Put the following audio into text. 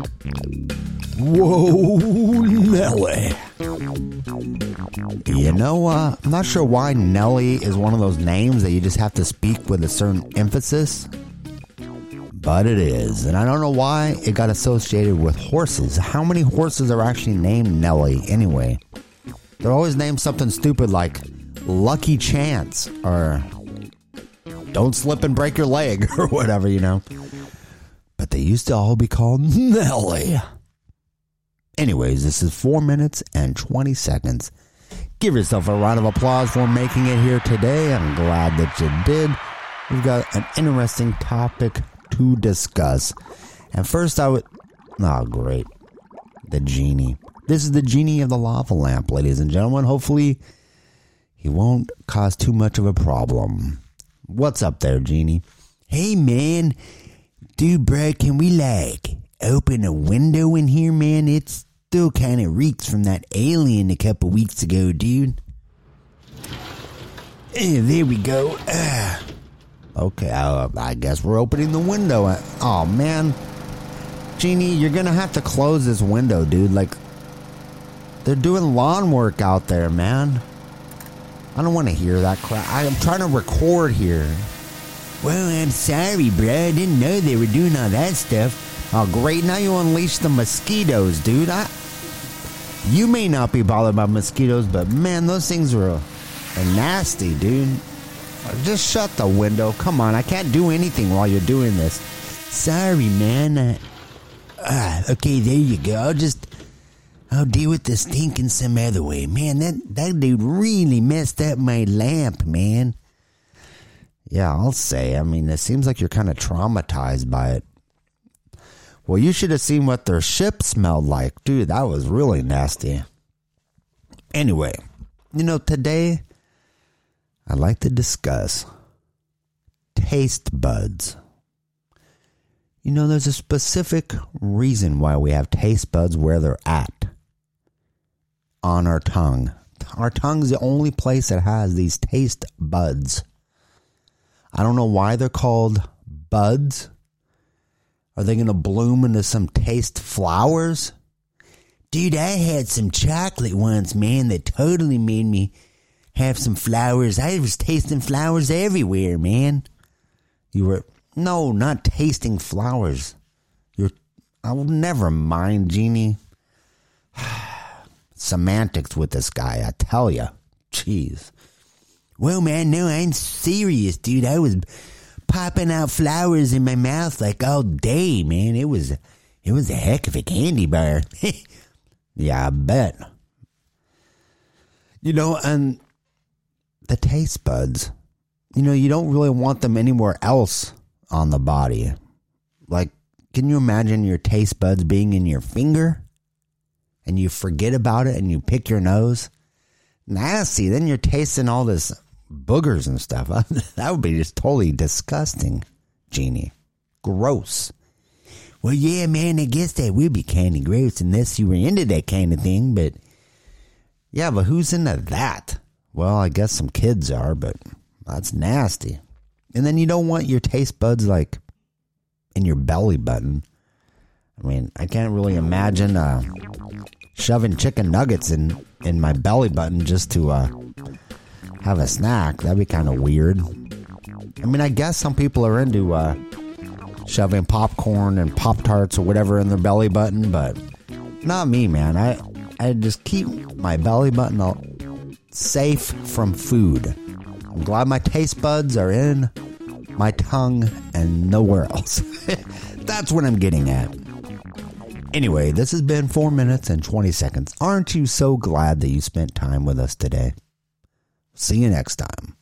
Whoa, Nelly. You know, I'm not sure why Nelly is one of those names that you just have to speak with a certain emphasis. But it is. And I don't know why it got associated with horses. How many horses are actually named Nelly anyway? They're always named something stupid like Lucky Chance or Don't Slip and Break Your Leg or whatever, you know. But they used to all be called Nelly. Anyways, this is 4 minutes and 20 seconds. Give yourself a round of applause for making it here today. I'm glad that you did. We've got an interesting topic to discuss. And first oh, great. The genie. This is the genie of the lava lamp, ladies and gentlemen. Hopefully, he won't cause too much of a problem. What's up there, genie? Hey, man. Dude, bro, can we, open a window in here, man? It still kind of reeks from that alien a couple weeks ago, dude. There we go. Okay, I guess we're opening the window. Oh, man. Genie, you're going to have to close this window, dude. They're doing lawn work out there, man. I don't want to hear that crap. I'm trying to record here. Well, I'm sorry, bro. I didn't know they were doing all that stuff. Oh, great. Now you unleash the mosquitoes, dude. You may not be bothered by mosquitoes, but, man, those things are nasty, dude. Just shut the window. Come on, I can't do anything while you're doing this. Sorry, man. Okay, there you go. I'll deal with the stinking some other way. Man, that dude really messed up my lamp, man. Yeah, I'll say. I mean, it seems like you're kind of traumatized by it. Well, you should have seen what their ship smelled like. Dude, that was really nasty. Anyway, today I'd like to discuss taste buds. There's a specific reason why we have taste buds where they're at. On our tongue. Our tongue's the only place that has these taste buds. I don't know why they're called buds. Are they going to bloom into some taste flowers? Dude, I had some chocolate once, man, that totally made me have some flowers. I was tasting flowers everywhere, man. No, not tasting flowers. Never mind, Genie. Semantics with this guy, I tell ya. Jeez. Well, man, no, I'm serious, dude. I was popping out flowers in my mouth all day, man. It was a heck of a candy bar. Yeah, I bet. And the taste buds, you don't really want them anywhere else on the body. Can you imagine your taste buds being in your finger? And you forget about it and you pick your nose? Nasty. Then you're tasting all this boogers and stuff. That would be just totally disgusting, Genie. Gross. Well, yeah, man, I guess that would be kind of gross unless you were into that kind of thing, but... Yeah, but who's into that? Well, I guess some kids are, but that's nasty. And then you don't want your taste buds, in your belly button. I mean, I can't really imagine shoving chicken nuggets in my belly button just to have a snack. That'd be kind of weird. I mean, I guess some people are into shoving popcorn and Pop-Tarts or whatever in their belly button, but not me, man. I just keep my belly button safe from food. I'm glad my taste buds are in my tongue and nowhere else. That's what I'm getting at. Anyway, this has been 4 minutes and 20 seconds. Aren't you so glad that you spent time with us today? See you next time.